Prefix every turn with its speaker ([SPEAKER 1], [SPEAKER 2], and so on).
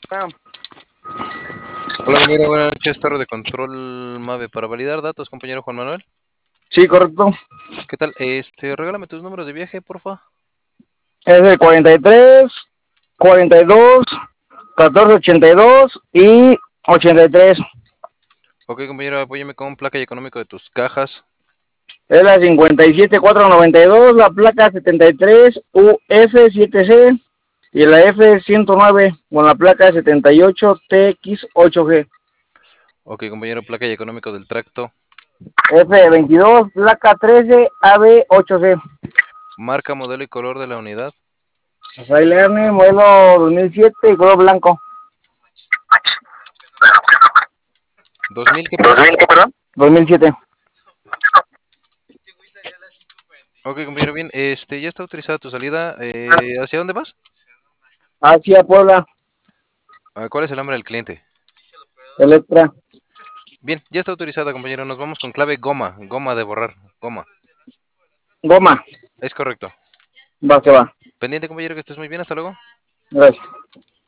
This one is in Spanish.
[SPEAKER 1] Ah,
[SPEAKER 2] Hola, compañero, buenas noches. Torre de control MAVE para validar datos, compañero Juan Manuel.
[SPEAKER 1] sí, correcto.
[SPEAKER 2] ¿Qué tal? Regálame tus números de viaje, porfa.
[SPEAKER 1] Es el 43, 42, 1482 y 83.
[SPEAKER 2] Ok, compañero, apóyame con placa y económico de tus cajas.
[SPEAKER 1] Es la 57492, la placa 73 UF7C y la F109 con la placa 78TX8G.
[SPEAKER 2] Ok, compañero, placa y económico del tracto.
[SPEAKER 1] F22, placa 13 AB8C.
[SPEAKER 2] Marca, modelo y color de la unidad.
[SPEAKER 1] Sailerne, modelo 2007 y color blanco.
[SPEAKER 2] ¿2000 qué, perdón?
[SPEAKER 1] ¿2000 qué, perdón? 2007.
[SPEAKER 2] Ok, compañero, bien. Ya está autorizada tu salida. ¿Hacia dónde vas?
[SPEAKER 1] Hacia Puebla,
[SPEAKER 2] ¿Cuál es el nombre del cliente?
[SPEAKER 1] Electra.
[SPEAKER 2] Bien, ya está autorizada, compañero. Nos vamos con clave goma. Goma de borrar. Goma.
[SPEAKER 1] Goma.
[SPEAKER 2] Es correcto.
[SPEAKER 1] Va, que va.
[SPEAKER 2] Pendiente, compañero, que estés muy bien. Hasta luego.
[SPEAKER 1] Gracias.